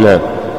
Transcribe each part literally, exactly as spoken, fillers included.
نعم.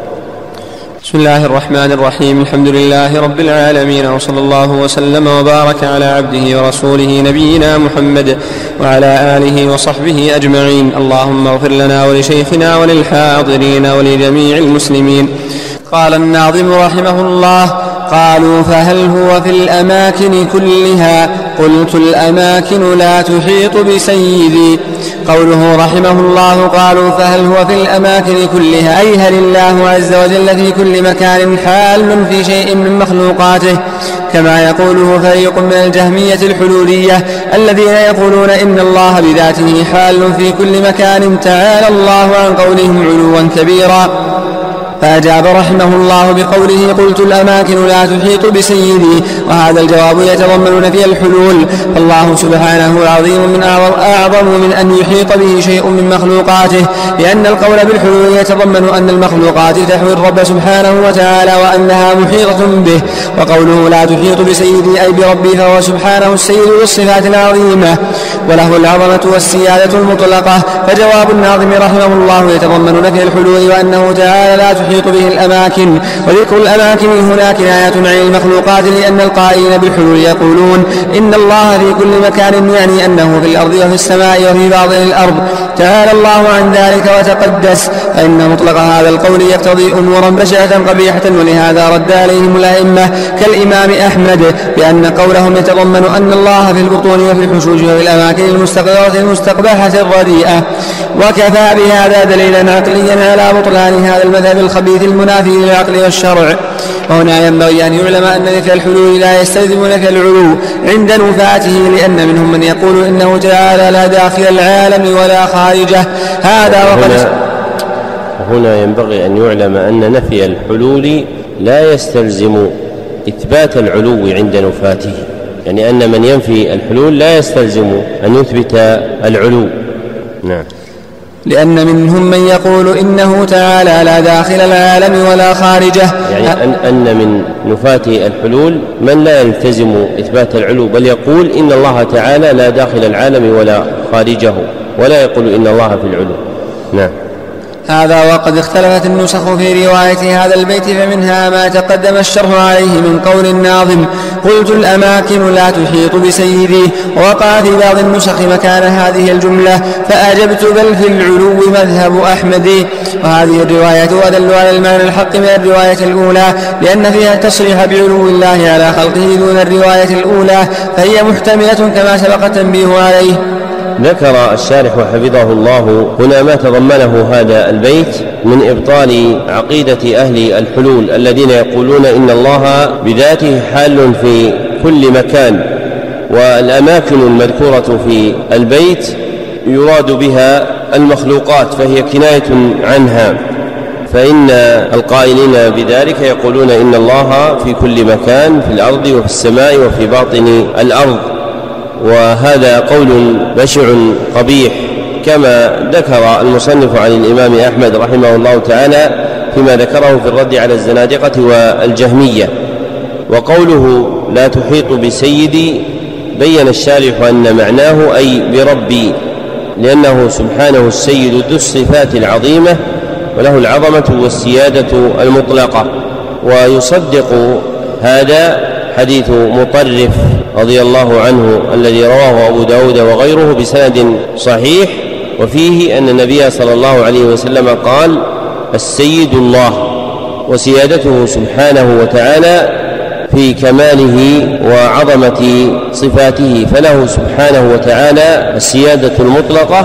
بسم الله الرحمن الرحيم. الحمد لله رب العالمين، وصلى الله وسلم وبارك على عبده ورسوله نبينا محمد وعلى آله وصحبه أجمعين. اللهم اغفر لنا ولشيخنا وللحاضرين ولجميع المسلمين. قال الناظم رحمه الله: قالوا فهل هو في الأماكن كلها؟ قلت الأماكن لا تحيط بسيدي. قوله رحمه الله قالوا فهل هو في الأماكن كلها، أي هل الله عز وجل في كل مكان حال في شيء من مخلوقاته، كما يقوله فريق من الجهمية الحلولية الذين يقولون إن الله بذاته حال في كل مكان، تعالى الله عن قولهم علوا كبيرا. فأجاب رحمه الله بقوله: قلت الأماكن لا تحيط بسيدي. وهذا الجواب يتضمن نفي الحلول، فالله سبحانه العظيم من أعظم من أن يحيط به شيء من مخلوقاته، لأن القول بالحلول يتضمن أن المخلوقات تحوي الرب سبحانه وتعالى وأنها محيطة به. وقوله لا تحيط بسيدي أي بربي، فهو سبحانه السيد بالصفات العظيمة وله العظمة والسيادة المطلقة. فجواب الناظم رحمه الله يتضمن نفي الحلول وأنه تعالى لا تحيط به الأماكن. وذكر الأماكن هنا كناية عن المخلوقات، لأن القائلين بالحلول يقولون إن الله في كل مكان، يعني أنه في الأرض وفي السماء وفي باطن الأرض، تعالى الله عن ذلك وتقدس. فإن مطلق هذا القول يقتضي أمورا بشعة قبيحة، ولهذا رد عليهم الأئمة كالإمام أحمد بأن قولهم يتضمن أن الله في البطون وفي الحشوش وفي الأماكن المستقرة المستقبحة الرديئة. وكفى بهذا دليلا عقليا على بطلان هذا المذهب الخبيث المنافي للعقل والشرع. وهنا ينبغي أن يعلم أن نفي الحلول لا يستلزم نفي العلو عند نفاته، لأن منهم من يقول إنه تعالى لا داخل العالم ولا خارجه. هذا وقد هنا ينبغي أن يعلم أن نفي الحلول لا يستلزم إثبات العلو عند نفاته، يعني أن من ينفي الحلول لا يستلزم أن يثبت العلو. نعم. لأن منهم من يقول إنه تعالى لا داخل العالم ولا خارجه، يعني أن, أن من نفاة الحلول من لا يلتزم إثبات العلو، بل يقول إن الله تعالى لا داخل العالم ولا خارجه، ولا يقول إن الله في العلو. نعم. هذا وقد اختلفت النسخ في رواية هذا البيت، فمنها ما تقدم الشرح عليه من قول الناظم: قلت الأماكن لا تحيط بسيدي. ووقع في بعض النسخ مكان هذه الجملة فأجبت بل في العلو مذهب أحمد. وهذه الرواية أدل على المعنى الحق من الرواية الأولى، لأن فيها التصريح بعلو الله على خلقه دون الرواية الأولى، فهي محتملة كما سبق التنبيه عليه. ذكر الشارح حفظه الله هنا ما تضمنه هذا البيت من إبطال عقيدة أهل الحلول الذين يقولون إن الله بذاته حال في كل مكان، والأماكن المذكورة في البيت يراد بها المخلوقات، فهي كناية عنها. فإن القائلين بذلك يقولون إن الله في كل مكان، في الأرض وفي السماء وفي باطن الأرض، وهذا قول بشع قبيح، كما ذكر المصنف عن الإمام أحمد رحمه الله تعالى فيما ذكره في الرد على الزنادقة والجهمية. وقوله لا تحيط بسيدي بين الشارح أن معناه أي بربي، لأنه سبحانه السيد ذو الصفات العظيمة وله العظمة والسيادة المطلقة. ويصدق هذا حديث مطرف رضي الله عنه الذي رواه أبو داود وغيره بسند صحيح، وفيه أن النبي صلى الله عليه وسلم قال: السيد الله، وسيادته سبحانه وتعالى في كماله وعظمة صفاته، فله سبحانه وتعالى السيادة المطلقة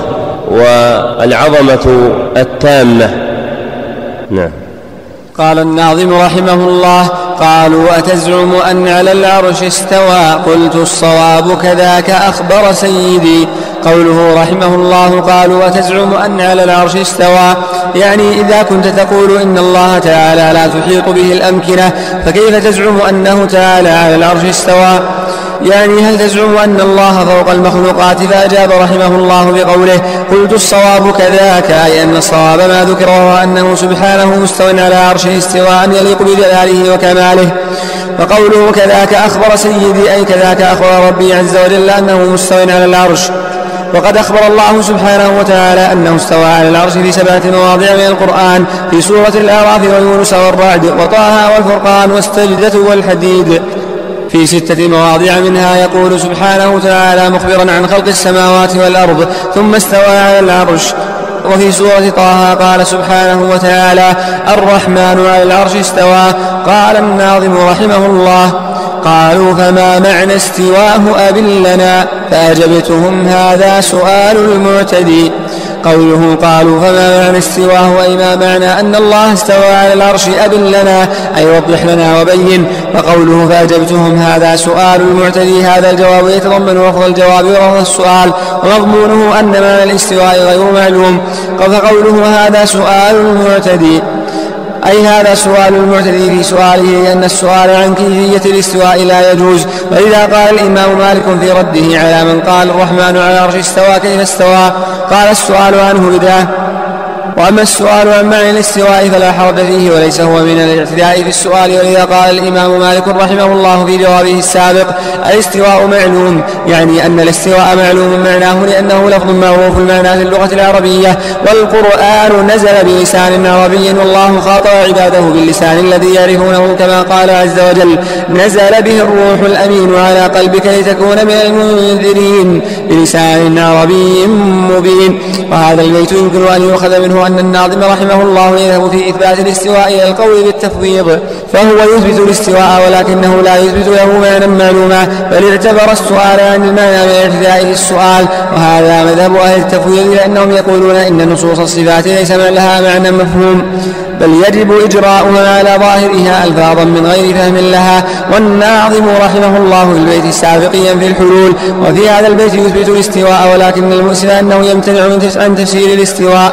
والعظمة التامة. نعم. قال الناظم رحمه الله: قالوا أتزعم أن على العرش استوى؟ قلت الصواب كذاك أخبر سيدي. قوله رحمه الله قالوا أتزعم أن على العرش استوى، يعني إذا كنت تقول إن الله تعالى لا تحيط به الأمكنة، فكيف تزعم أنه تعالى على العرش استوى؟ يعني هل تزعم أن الله فوق المخلوقات؟ فأجاب رحمه الله بقوله: قلت الصواب كذاك، أي أن الصواب ما ذكر وهو أنه سبحانه مستوى على عرشه استواء يليق بجلاله وكماله. وقوله كذاك أخبر سيدي، أي كذاك أخبر ربي عز وجل أنه مستوى على العرش. وقد أخبر الله سبحانه وتعالى أنه استوى على العرش في سبعة مواضع من القرآن في سورة الأعراف ويونس والرعد وطه والفرقان والسجدة والحديد. في ستة مواضع منها يقول سبحانه وتعالى مخبرا عن خلق السماوات والأرض ثم استوى على العرش. وفي سورة طه قال سبحانه وتعالى الرحمن على العرش استوى. قال الناظم رحمه الله قالوا فما معنى استواه أبن لنا فأجبتهم هذا سؤال المعتدي. قوله قالوا فما معنى استواه أي ما معنى أن الله استوى على العرش أبن لنا أي وضح لنا وبين. وقوله فأجبتهم هذا سؤال المعتدي هذا الجواب يتضمن لفظ الجواب ولفظ السؤال ومضمونه أن معنى الاستواء غير معلوم. فقوله هذا سؤال المعتدي أي هذا سؤال المعتدي في سؤاله أن السؤال عن كيفية الاستواء لا يجوز. ولذا قال الإمام مالك في رده على من قال الرحمن على العرش استوى كيف استوى قال السؤال عنه بدعة. وأما السؤال عن معنى الاستواء فلا حرج فيه وليس هو من الاعتداء في السؤال. ولذا قال الإمام مالك رحمه الله في جوابه السابق الاستواء معلوم يعني أن الاستواء معلوم معناه لأنه لفظ معروف المعنى في اللغة العربية والقرآن نزل بلسان عربي والله خاطب عباده باللسان الذي يعرفونه كما قال عز وجل نزل به الروح الأمين على قلبك لتكون من المنذرين بلسان عربي مبين. وهذا البيت يمكن أن يؤخذ منه أن الناظم رحمه الله يذهب في إثبات الاستواء إلى القول بالتفويض فهو يثبت الاستواء ولكنه لا يثبت له معنى معلوما بل اعتبر السؤال عن المعنى من الاعتداء في السؤال. وهذا مذهب أهل التفويض لأنهم يقولون إن نصوص الصفات ليس لها معنى مفهوم بل يجب إجراؤها على ظاهرها ألفاظا من غير فهم لها. والناظم رحمه الله في البيت السابق ينفي الحلول وفي هذا البيت يثبت الاستواء ولكن المؤسف أنه يمتنع عن تفسير الاستواء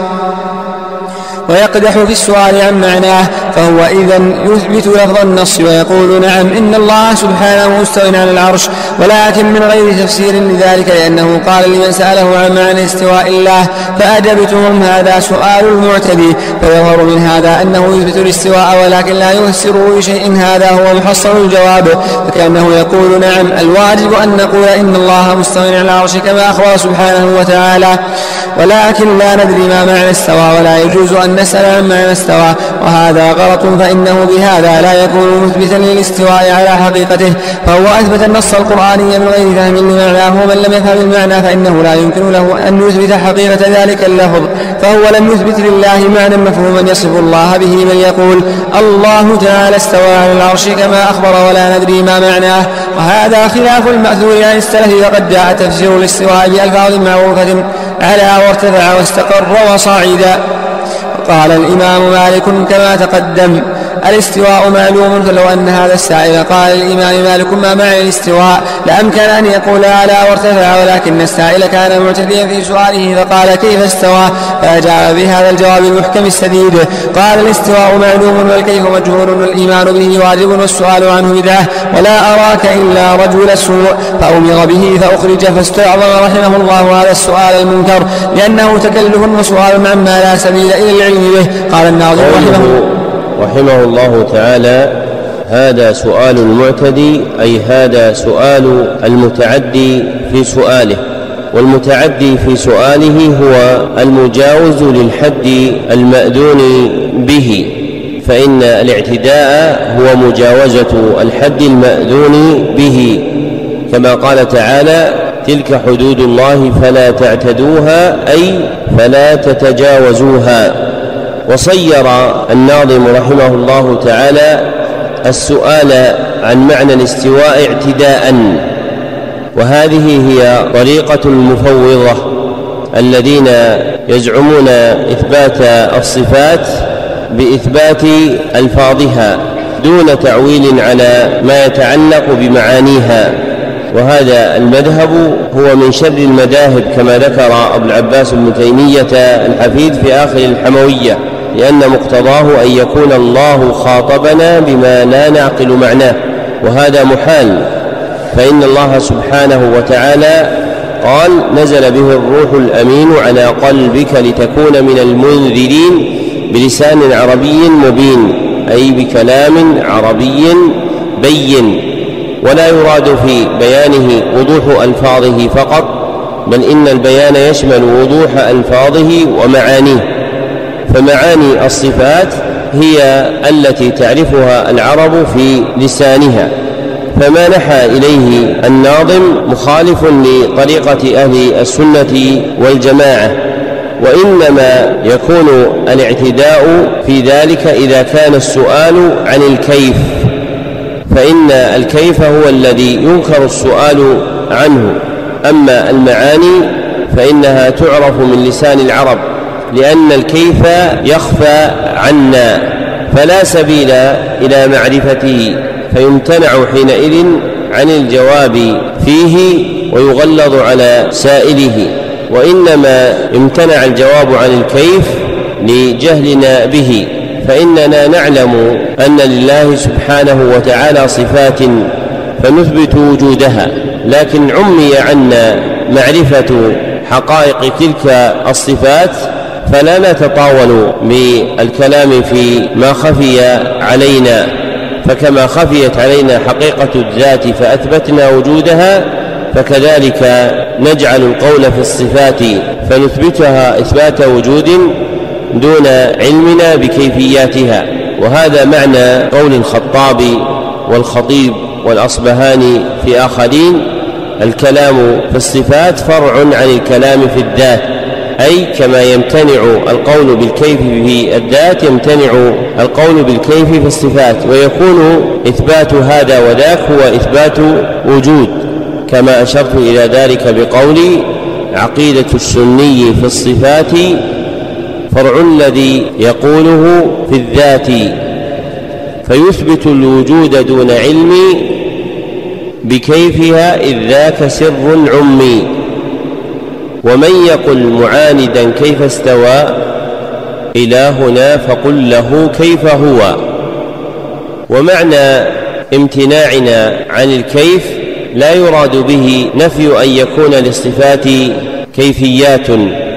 ويقدح في السؤال عن معناه فهو إذن يثبت لفظ النص ويقول نعم إن الله سبحانه مستوٍ على العرش ولكن من غير تفسير لذلك لأنه قال لمن سأله عن معنى استواء الله فأجبتهم هذا سؤال المعتدي. فيظهر من هذا أنه يثبت الاستواء ولكن لا يفسره بشيء هذا هو محصل الجواب فكأنه يقول نعم الواجب أن نقول إن الله مستوٍ على العرش كما أخبر سبحانه وتعالى ولكن لا ندري ما معنى استوى ولا يجوز أن نسأل عن معنى استوى وهذا غلط فإنه بهذا لا يكون مثبتا للاستواء على حقيقته فهو أثبت النص القرآني من غير فهم لمعناه ومن لم يفهم المعنى فإنه لا يمكن له أن يثبت حقيقة ذلك اللفظ فهو لم يثبت لله معنى مفهوما يصف الله به بل يقول الله تعالى استوى على العرش كما أخبر ولا ندري ما معناه. وهذا خلاف المأثور عن السلف وقد جاء تفسير الاستواء بألفاظ معروفة على وارتفع واستقر وصعد. قال الإمام مالك كما تقدم الاستواء معلوم فلو أن هذا السائل قال الإمام مالك ما معنى الاستواء لأمكن أن يقول على وارتفع ولكن السائل كان معتديا في سؤاله فقال كيف استوى فأجاب بهذا الجواب المحكم السديد قال الاستواء معلوم والكيف مجهول والإيمان به واجب والسؤال عنه بدعة ولا أراك إلا رجل سوء فأمر به فأخرج فاستعظم رحمه الله هذا السؤال المنكر لأنه تكلف وسؤال عما لا سبيل إلى العلم به. قال الناظم رحمه رحمه الله تعالى هذا سؤال المعتدي أي هذا سؤال المتعدي في سؤاله والمتعدي في سؤاله هو المجاوز للحد المأذون به فإن الاعتداء هو مجاوزة الحد المأذون به كما قال تعالى تلك حدود الله فلا تعتدوها أي فلا تتجاوزوها. وصير الناظم رحمه الله تعالى السؤال عن معنى الاستواء اعتداء وهذه هي طريقة المفوضة الذين يزعمون إثبات الصفات بإثبات ألفاظها دون تعويل على ما يتعلق بمعانيها وهذا المذهب هو من شر المذاهب كما ذكر أبو العباس ابن تيمية الحفيد في آخر الحموية لأن مقتضاه أن يكون الله خاطبنا بما لا نعقل معناه وهذا محال فإن الله سبحانه وتعالى قال نزل به الروح الأمين على قلبك لتكون من المنذرين بلسان عربي مبين أي بكلام عربي بين ولا يراد في بيانه وضوح ألفاظه فقط بل إن البيان يشمل وضوح ألفاظه ومعانيه، فمعاني الصفات هي التي تعرفها العرب في لسانها، فما نحى إليه الناظم مخالف لطريقة أهل السنة والجماعة، وإنما يكون الاعتداء في ذلك إذا كان السؤال عن الكيف، فإن الكيف هو الذي ينكر السؤال عنه. أما المعاني فإنها تعرف من لسان العرب، لأن الكيف يخفى عنا فلا سبيل إلى معرفته، فيمتنع حينئذ عن الجواب فيه ويغلظ على سائله، وإنما امتنع الجواب عن الكيف لجهلنا به، فإننا نعلم أن لله سبحانه وتعالى صفات فنثبت وجودها، لكن عمي عنا معرفة حقائق تلك الصفات، فلا نتطاول بالكلام في ما خفي علينا، فكما خفيت علينا حقيقة الذات فأثبتنا وجودها، فكذلك نجعل القول في الصفات فنثبتها إثبات وجود دون علمنا بكيفياتها. وهذا معنى قول الخطابي والخطيب والأصبهاني في آخرين: الكلام في الصفات فرع عن الكلام في الذات، أي كما يمتنع القول بالكيف في الذات يمتنع القول بالكيف في الصفات، ويكون إثبات هذا وذاك هو إثبات وجود، كما أشرت إلى ذلك بقولي: عقيدة السني في الصفات فرع الذي يقوله في الذات، فيثبت الوجود دون علم بكيفها إذ ذاك سر عمي. ومن يقل معاندا كيف استوى إلهنا فقل له كيف هو. ومعنى امتناعنا عن الكيف لا يراد به نفي أن يكون للصفات كيفيات،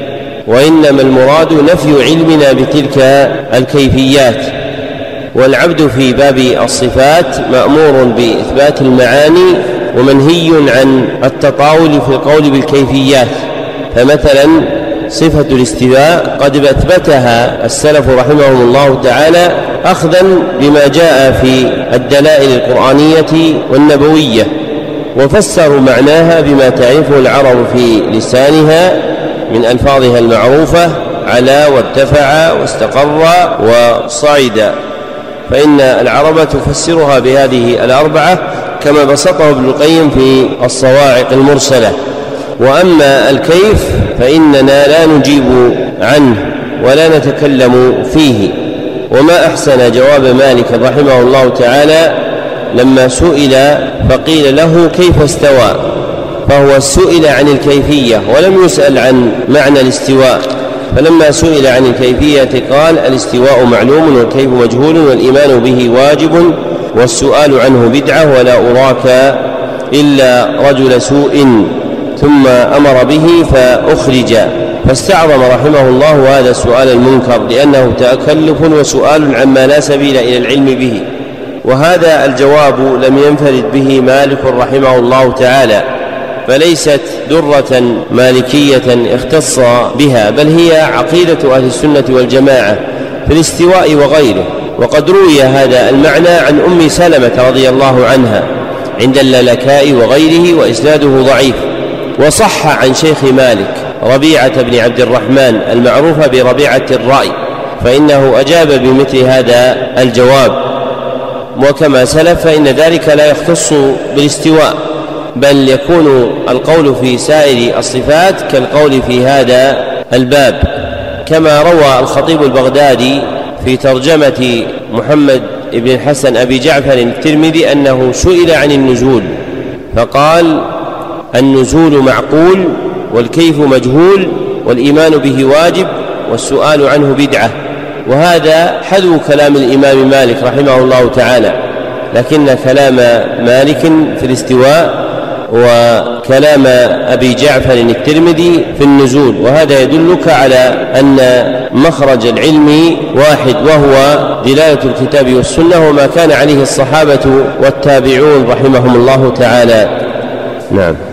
وإنما المراد نفي علمنا بتلك الكيفيات. والعبد في باب الصفات مأمور بإثبات المعاني ومنهي عن التطاول في القول بالكيفيات. فمثلا صفة الاستواء قد أثبتها السلف رحمهم الله تعالى أخذا بما جاء في الدلائل القرآنية والنبوية، وفسروا معناها بما تعرفه العرب في لسانها من ألفاظها المعروفة: على وارتفع واستقر وصعد، فإن العرب تفسرها بهذه الأربعة كما بسطه ابن القيم في الصواعق المرسلة. وأما الكيف فإننا لا نجيب عنه ولا نتكلم فيه. وما أحسن جواب مالك رحمه الله تعالى لما سئل فقيل له كيف استوى، فهو سئل عن الكيفية ولم يسأل عن معنى الاستواء، فلما سئل عن الكيفية قال: الاستواء معلوم والكيف مجهول والإيمان به واجب والسؤال عنه بدعة ولا أراك إلا رجل سوء، ثم أمر به فأخرج. فاستعظم رحمه الله هذا السؤال المنكر لأنه تكلف وسؤال عما لا سبيل إلى العلم به، وهذا الجواب لم ينفرد به مالك رحمه الله تعالى، فليست درة مالكية اختص بها، بل هي عقيدة أهل السنة والجماعة في الاستواء وغيره. وقد روي هذا المعنى عن أم سلمة رضي الله عنها عند اللالكائي وغيره، وإسناده ضعيف. وصح عن شيخ مالك ربيعة بن عبد الرحمن المعروف بربيعة الرأي، فإنه أجاب بمثل هذا الجواب. وكما سلف فإن ذلك لا يختص بالاستواء، بل يكون القول في سائر الصفات كالقول في هذا الباب. كما روى الخطيب البغدادي في ترجمة محمد بن الحسن أبي جعفر الترمذي أنه سئل عن النزول فقال: النزول معقول والكيف مجهول والإيمان به واجب والسؤال عنه بدعة. وهذا حذو كلام الإمام مالك رحمه الله تعالى، لكن كلام مالك في الاستواء وكلام أبي جعفر الترمذي في النزول، وهذا يدلك على أن مخرج العلم واحد، وهو دلالة الكتاب والسنة وما كان عليه الصحابة والتابعون رحمهم الله تعالى. نعم.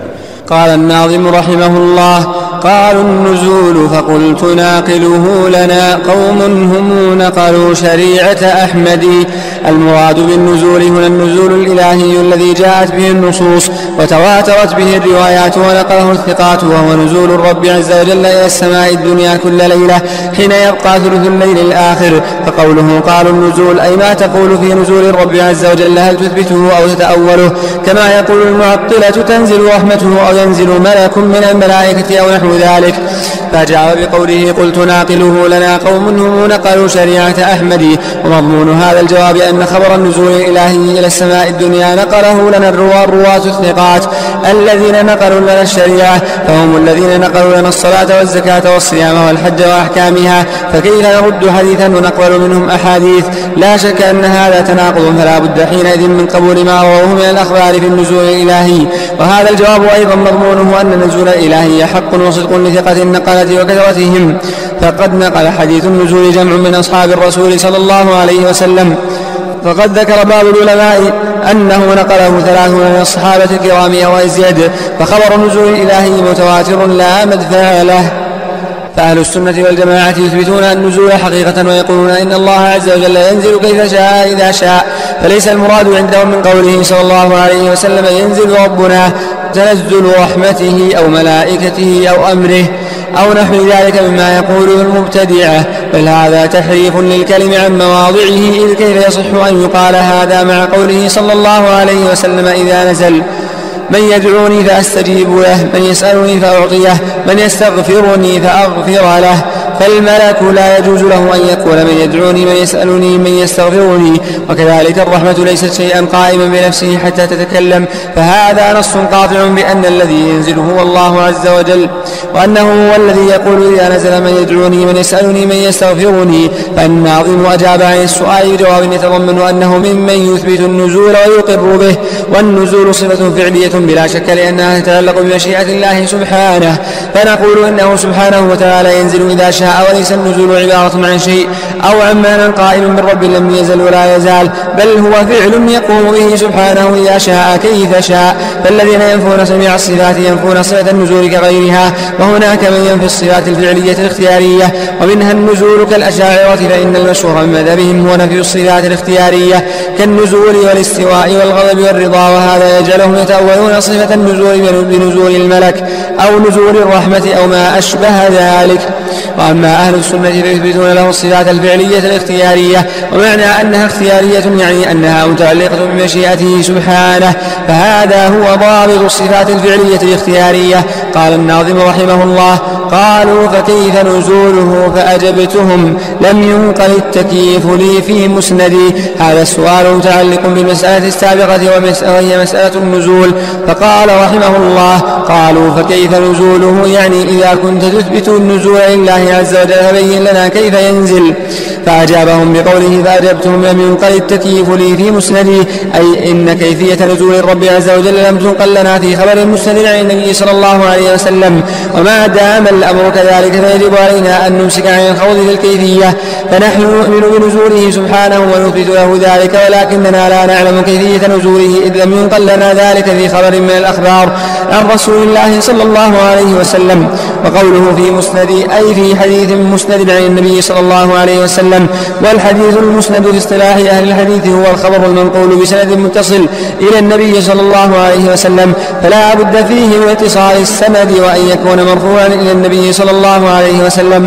قال الناظم رحمه الله: قالوا النزول فقلت ناقله لنا قوم هم نقلوا شريعة أحمد. المراد بالنزول هنا النزول الإلهي الذي جاءت به النصوص وتواترت به الروايات ونقله الثقات، وهو نزول الرب عز وجل إلى السماء الدنيا كل ليلة حين يبقى ثلث الليل الآخر. فقوله قالوا النزول أي ما تقول في نزول الرب عز وجل، هل تثبته أو تتأوله كما يقول المعطلة تنزل رحمته أو ينزل ملك من الملائكة أو نحو ذلك. فجاء بقوله قلت ناقله لنا قوم هم نقلوا شريعة أحمد. ومضمون هذا الجواب أن خبر النزول الإلهي إلى السماء الدنيا نقله لنا الرواة الثقات الذين نقلوا لنا الشريعة، فهم الذين نقلوا لنا الصلاة والزكاة والصيام والحج وأحكامها، فكيف نرد حديثا ونقبل منهم أحاديث؟ لا شك أن هذا تناقض، فلا بد حينئذ من قبول ما رواه من الأخبار في النزول الإلهي. وهذا الجواب أيضا مضمونه أن النزول الإلهي حق وصدق لثقة النقلة وكثرتهم، فقد نقل حديث النزول جمع من أصحاب الرسول صلى الله عليه وسلم. فقد ذكر بعض العلماء أنه نقله ثلاثون من الصحابة الكرام أو أزيد، فخبر النزول الإلهي متواتر لا مدفع له. فأهل السنة والجماعة يثبتون النزول حقيقة ويقولون إن الله عز وجل ينزل كيف شاء إذا شاء، فليس المراد عندهم من قوله صلى الله عليه وسلم ينزل ربنا تنزل رحمته أو ملائكته أو أمره أو نحو ذلك مما يقوله المبتدعة، بل هذا تحريف للكلم عن مواضعه، إذ كيف يصح أن يقال هذا مع قوله صلى الله عليه وسلم إذا نزل من يدعوني فأستجيب له، من يسألني فأعطيه، من يستغفرني فأغفر له. فالملك لا يجوز له أن يقول من يدعوني، من يسألني، من يستغفرني. وكذلك الرحمة ليست شيئا قائما بنفسه حتى تتكلم، فهذا نص قاطع بأن الذي ينزل هو الله عز وجل، وأنه هو الذي يقول إذا نزل من يدعوني، من يسألني، من يستغفرني. فالناظم أجاب عن السؤال بجواب يتضمن أنه ممن يثبت النزول ويقر به، والنزول صفة فعلية بلا شك لأنها تتعلق بمشيئة الله سبحانه، فنقول إنه سبحانه وتعالى ينزل إذا شاء، وليس النزول عبارة عن شيء أو عن معنى قائم بالرب لم يزل ولا يزال، بل هو فعل يقوم به سبحانه إذا شاء كيف شاء. فالذين ينفون سميع الصفات ينفون صفة النزول كغيرها، وهناك من ينفي الصفات الفعلية الاختيارية ومنها النزول كالأشاعرة، فإن المشهور من مذهبهم هو نفي الصفات الاختيارية كالنزول والاستواء والغضب والرضا، وهذا يجعلهم يتأولون صفة النزول بنزول الملك أو نزول الرحمة أو ما أشبه ذلك. وأما أهل السنة فيثبتون له الصفات الفعلية الاختيارية، ومعنى أنها اختيارية يعني أنها متعلقة بمشيئته سبحانه، فهذا هو ضابط الصفات الفعلية الاختيارية. قال الناظم رحمه الله: قالوا فكيف نزوله؟ فأجبتهم لم ينقل التكييف لي في مسندي. هذا السؤال متعلق بالمسألة السابقة وهي مسألة النزول. فقال رحمه الله: قالوا فكيف نزوله؟ يعني إذا كنت تثبت النزول لله عز وجل فبين لنا كيف ينزل. فأجابهم بقوله: فأجبتهم لم ينقل التكييف لي في مسندي، أي إن كيفية نزول الرب عز وجل لم تنقل لنا في خبر المسند عن النبي صلى الله عليه وسلم، وما دام الأمر كذلك فيجب علينا أن نمسك عن الخوض في الكيفية، فنحن نؤمن بنزوله سبحانه ونثبت له ذلك، ولكننا لا نعلم كيفية نزوله إذ لم ينقل لنا ذلك في خبر من الأخبار عن رسول الله صلى الله عليه وسلم. وقوله في مسندي أي في حديث مسند عن النبي صلى الله عليه وسلم، والحديث المسند في اصطلاح أهل الحديث هو الخبر المنقول بسند متصل إلى النبي صلى الله عليه وسلم، فلا بد فيه من اتصال السند وأن يكون مرفوعا إلى النبي صلى الله عليه وسلم.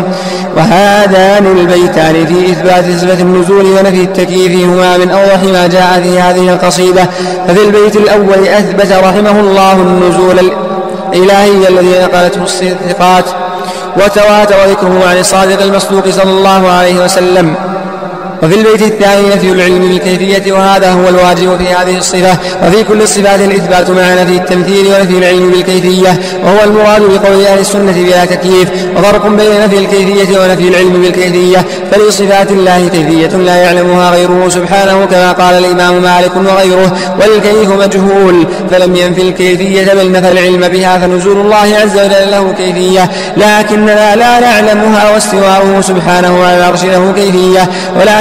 وهذان البيتان في إثبات صفة النزول ونفي التكييف هما من أوضح ما جاء في هذه القصيدة. ففي البيت الأول أثبت رحمه الله النزول الإلهي الذي نقلته الثقات وتواتر ذكره عن الصادق المصدوق صلى الله عليه وسلم. وفي البيت الثاني نفي العلم بالكيفية، وهذا هو الواجب في هذه الصفة، وفي كل الصفات الإثبات مع نفي التمثيل ونفي العلم بالكيفية، وهو المراد بقول أهل السنة بلا تكييف. وفرق بين نفي الكيفية ونفي العلم بالكيفية، فلصفات الله كيفية لا يعلمها غيره سبحانه كما قال الإمام مالك وغيره، والكيف مجهول، فلم ينفي الكيفية بل نفى العلم بها، فنزول الله عز وجل له كيفية لكننا لا نعلمها، واستواءه سبحانه على العرش له كيفية ولكن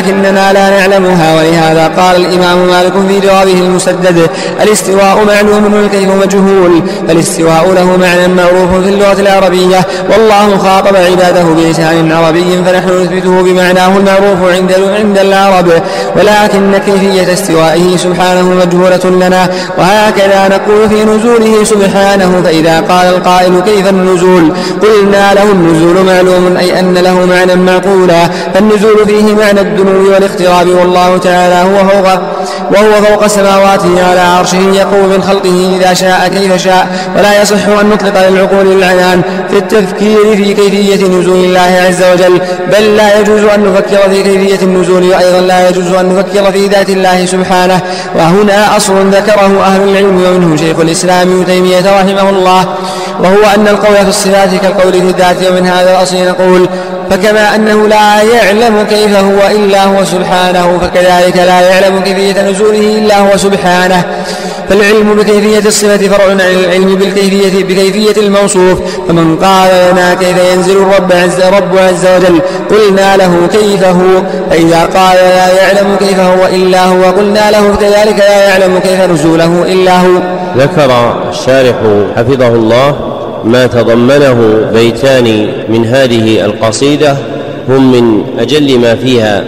ولكننا لا نعلمها. ولهذا قال الإمام مالك في جوابه المسدد: الاستواء معلوم والكيف مجهول، فالاستواء له معنى معروف في اللغة العربية، والله خاطب عباده بلسان عربي فنحن نثبته بمعناه المعروف عند عند العرب، ولكن كيفية استوائه سبحانه مجهولة لنا. وهكذا نقول في نزوله سبحانه، فإذا قال القائل: كيف النزول؟ قلنا له: النزول معلوم، أي أن له معنى معقولا، فالنزول فيه معنى الدنو والاقتراب، والله تعالى هو فوق وهو فوق سماواته على عرشه، يقوم من خلقه إذا شاء كيف شاء. ولا يصح أن نطلق للعقول العنان في التفكير في كيفية نزول الله عز وجل، بل لا يجوز أن نفكر في كيفية النزول، وأيضا لا يجوز أن نفكر في ذات الله سبحانه. وهنا أصل ذكره أهل العلم، ومنه شيخ الإسلام ابن تيمية رحمه الله، وهو أن القول في الصفات كالقول في الذات. ومن هذا الأصل نقول: فكما أنه لا يعلم كيف هو إلا هو سبحانه، فكذلك لا يعلم كيفية نزوله إلا هو سبحانه. فالعلم بكيفية الصفة فرع عن العلم بالكيفية بكيفية الموصوف. فمن قال لنا: كيف ينزل الرب عز, رب عز وجل؟ قلنا له: كيف هو؟ فإذا قال: لا يعلم كيف هو إلا هو، قلنا له: كذلك لا يعلم كيف نزوله إلا هو. ذكر الشارح حفظه الله ما تضمنه بيتان من هذه القصيدة هم من أجل ما فيها،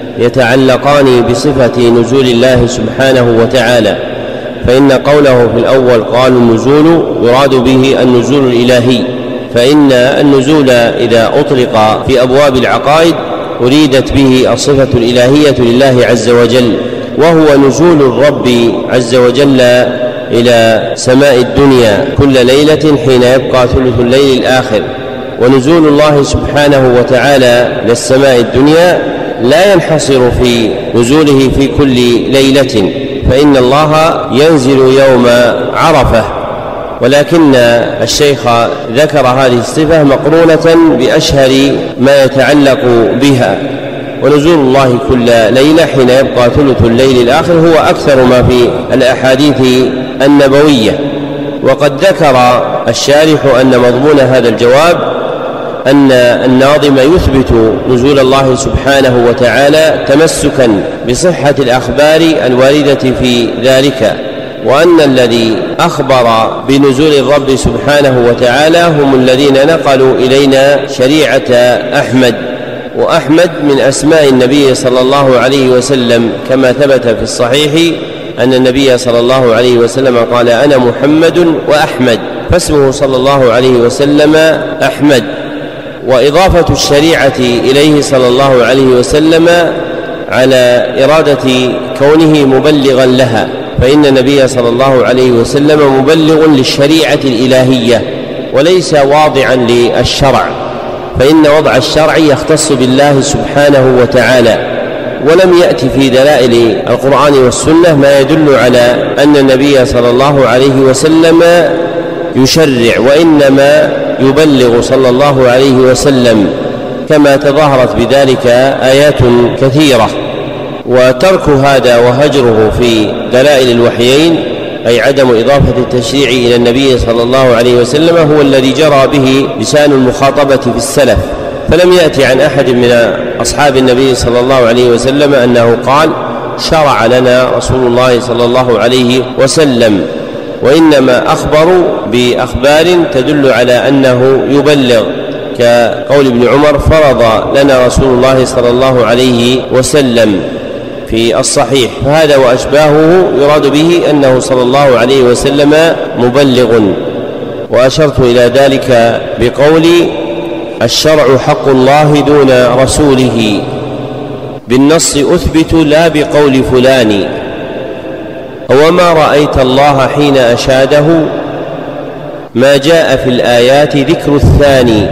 يتعلقان بصفة نزول الله سبحانه وتعالى. فإن قوله في الأول قال النزول يراد به النزول الإلهي، فإن النزول إذا أطلق في أبواب العقائد أريدت به الصفة الإلهية لله عز وجل، وهو نزول الرب عز وجل إلى سماء الدنيا كل ليلة حين يبقى ثلث الليل الآخر. ونزول الله سبحانه وتعالى للسماء الدنيا لا ينحصر في نزوله في كل ليلة، فإن الله ينزل يوم عرفة، ولكن الشيخ ذكر هذه الصفة مقرونة بأشهر ما يتعلق بها. ونزول الله كل ليلة حين يبقى ثلث الليل الآخر هو أكثر ما في الأحاديث النبوية. وقد ذكر الشارح أن مضمون هذا الجواب أن الناظم يثبت نزول الله سبحانه وتعالى تمسكا بصحة الأخبار الواردة في ذلك، وأن الذي أخبر بنزول الرب سبحانه وتعالى هم الذين نقلوا إلينا شريعة أحمد. وأحمد من أسماء النبي صلى الله عليه وسلم، كما ثبت في الصحيح أن النبي صلى الله عليه وسلم قال: أنا محمد وأحمد، فاسمه صلى الله عليه وسلم أحمد. وإضافة الشريعة إليه صلى الله عليه وسلم على إرادة كونه مبلغا لها، فإن النبي صلى الله عليه وسلم مبلغ للشريعة الإلهية وليس واضعا للشرع، فإن وضع الشرع يختص بالله سبحانه وتعالى. ولم يأتي في دلائل القرآن والسنة ما يدل على أن النبي صلى الله عليه وسلم يشرع، وإنما يبلغ صلى الله عليه وسلم، كما تظاهرت بذلك آيات كثيرة. وترك هذا وهجره في دلائل الوحيين، أي عدم إضافة التشريع إلى النبي صلى الله عليه وسلم، هو الذي جرى به لسان المخاطبة في السلف. فلم يأتي عن أحد من أصحاب النبي صلى الله عليه وسلم أنه قال: شرع لنا رسول الله صلى الله عليه وسلم، وإنما أخبروا بأخبار تدل على أنه يبلغ، كقول ابن عمر: فرض لنا رسول الله صلى الله عليه وسلم في الصحيح. فهذا وأشباهه يراد به أنه صلى الله عليه وسلم مبلغ. وأشرت إلى ذلك بقولي: الشرع حق الله دون رسوله، بالنص أثبت لا بقول فلان. وما رأيت الله حين أشاده، ما جاء في الآيات ذكر الثاني.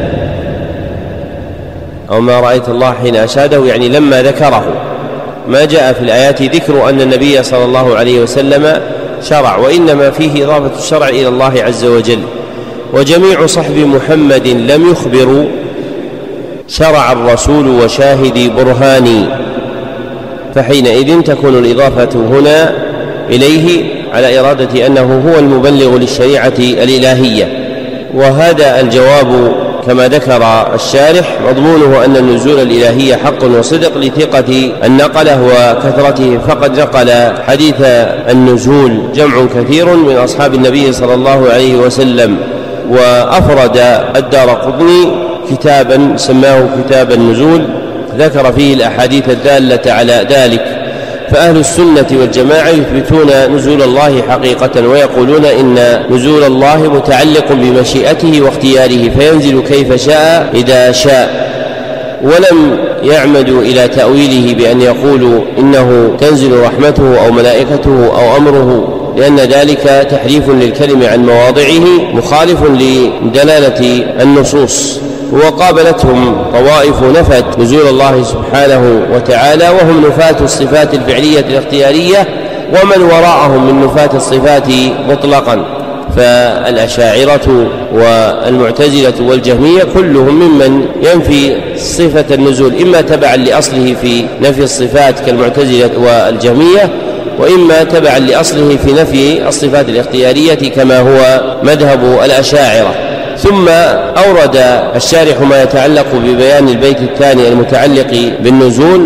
أو ما رأيت الله حين أشاده يعني لما ذكره، ما جاء في الآيات ذكر أن النبي صلى الله عليه وسلم شرع، وإنما فيه إضافة الشرع إلى الله عز وجل. وجميع صحب محمد لم يخبروا، شرع الرسول وشاهدي برهاني. فحينئذ تكون الإضافة هنا إليه على إرادة أنه هو المبلغ للشريعة الإلهية. وهذا الجواب كما ذكر الشارح مضمونه أن النزول الإلهي حق وصدق لثقة النقلة وكثرته، فقد نقل حديث النزول جمع كثير من أصحاب النبي صلى الله عليه وسلم. وأفرد الدارقطني كتابا سماه كتاب النزول ذكر فيه الأحاديث الدالة على ذلك. فأهل السنة والجماعة يثبتون نزول الله حقيقة، ويقولون إن نزول الله متعلق بمشيئته واختياره، فينزل كيف شاء إذا شاء، ولم يعمدوا إلى تأويله بأن يقولوا إنه تنزل رحمته أو ملائكته أو أمره، لأن ذلك تحريف للكلم عن مواضعه مخالف لدلالة النصوص. وقابلتهم طوائف نفت نزول الله سبحانه وتعالى، وهم نفاة الصفات الفعلية الاختيارية، ومن وراءهم من نفاة الصفات مطلقا، فالأشاعرة والمعتزلة والجهمية كلهم ممن ينفي صفة النزول، إما تبعا لأصله في نفي الصفات كالمعتزلة والجهمية، وإما تبعا لأصله في نفي الصفات الاختيارية كما هو مذهب الأشاعرة. ثم أورد الشارح ما يتعلق ببيان البيت الثاني المتعلق بالنزول،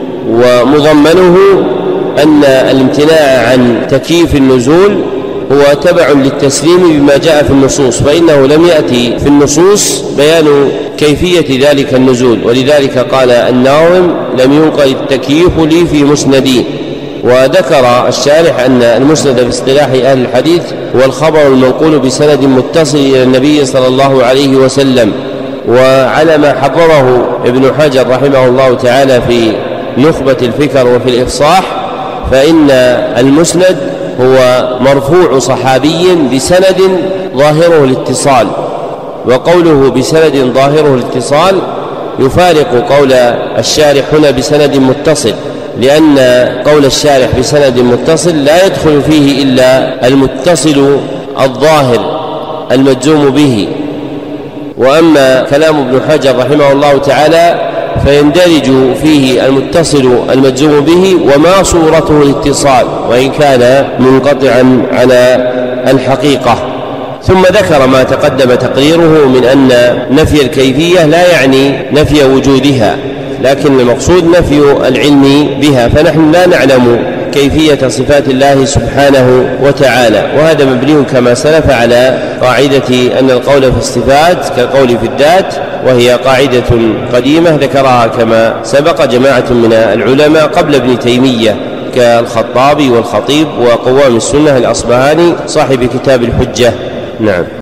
ومضمنه أن الامتناع عن تكييف النزول هو تبع للتسليم بما جاء في النصوص، فإنه لم يأتي في النصوص بيان كيفية ذلك النزول، ولذلك قال الناظم لم ينقل التكييف لي في مسندي. وذكر الشارح أن المسند في اصطلاح أهل الحديث هو الخبر المنقول بسند متصل إلى النبي صلى الله عليه وسلم. وعلى ما حضره ابن حجر رحمه الله تعالى في نخبة الفكر وفي الإفصاح، فإن المسند هو مرفوع صحابي بسند ظاهره الاتصال، وقوله بسند ظاهره الاتصال يفارق قول الشارح هنا بسند متصل، لأن قول الشارح بسند متصل لا يدخل فيه إلا المتصل الظاهر المجزوم به. وأما كلام ابن حجر رحمه الله تعالى فيندرج فيه المتصل المجزوم به وما صورته الاتصال وإن كان منقطعا على الحقيقة. ثم ذكر ما تقدم تقريره من أن نفي الكيفية لا يعني نفي وجودها، لكن المقصود نفي العلم بها، فنحن لا نعلم كيفية صفات الله سبحانه وتعالى. وهذا مبني كما سلف على قاعدة أن القول في الصفات كالقول في الذات، وهي قاعدة قديمة ذكرها كما سبق جماعة من العلماء قبل ابن تيمية كالخطابي والخطيب وقوام السنة الأصبهاني صاحب كتاب الحجة. نعم.